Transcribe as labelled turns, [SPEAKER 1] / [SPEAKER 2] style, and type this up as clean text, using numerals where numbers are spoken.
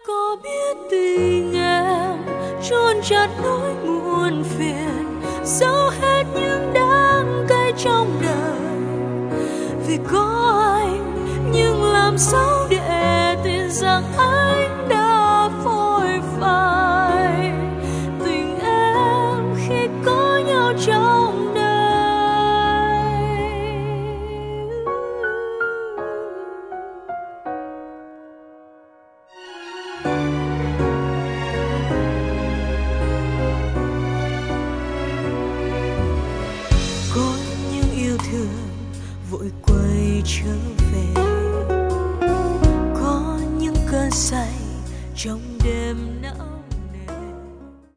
[SPEAKER 1] Có biết tình em chôn chặt nỗi muộn phiền, giấu hết những đắng cay trong đời. Vì có anh nhưng làm sao để tin rằng anh đã phôi phai tình em khi có nhau trong đời. Có những yêu thương vội quay trở